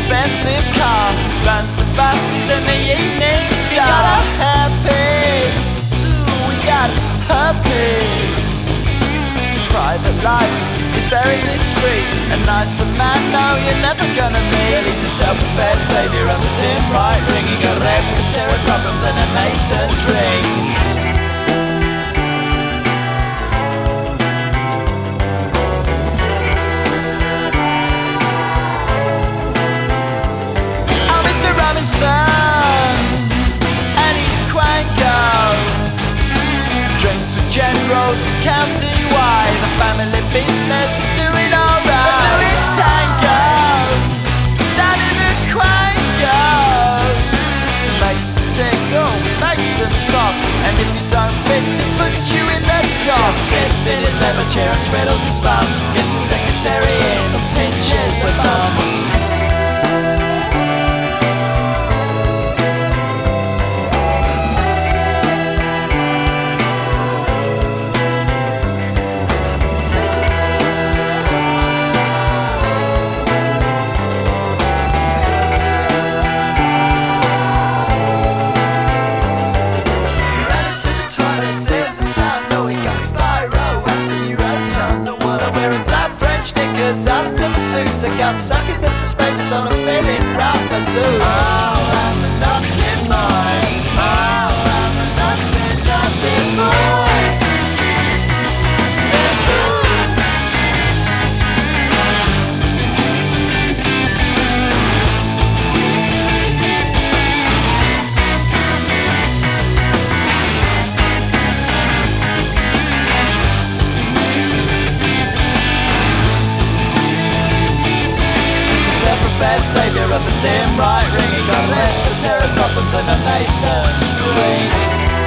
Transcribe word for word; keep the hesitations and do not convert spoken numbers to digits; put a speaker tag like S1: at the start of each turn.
S1: expensive car, runs the buses and the evening star. We got a herpes, ooh, we got herpes. His private life is very discreet, a nicer man, no, you're never gonna meet. He's a self-professed saviour of the dim right, ringing a respiratory problems and a mason tree. And he's Quango, drinks with generals and county wise. A family business is doing alright. We're doing tangos down in the Quangos. Makes them tickle, makes them talk, and if you don't fit to put you in the dock. Just sits in his leather chair and twiddles his thumb, gets the secretary in and pinches a bum. Under my suit, I got stuck into suspenders on a feeling rough and loose. Oh, I'm a naughty boy. Oh, I'm a naughty, naughty boy. Saviour of the dim right, ringing got respiratory problems and a mason tree.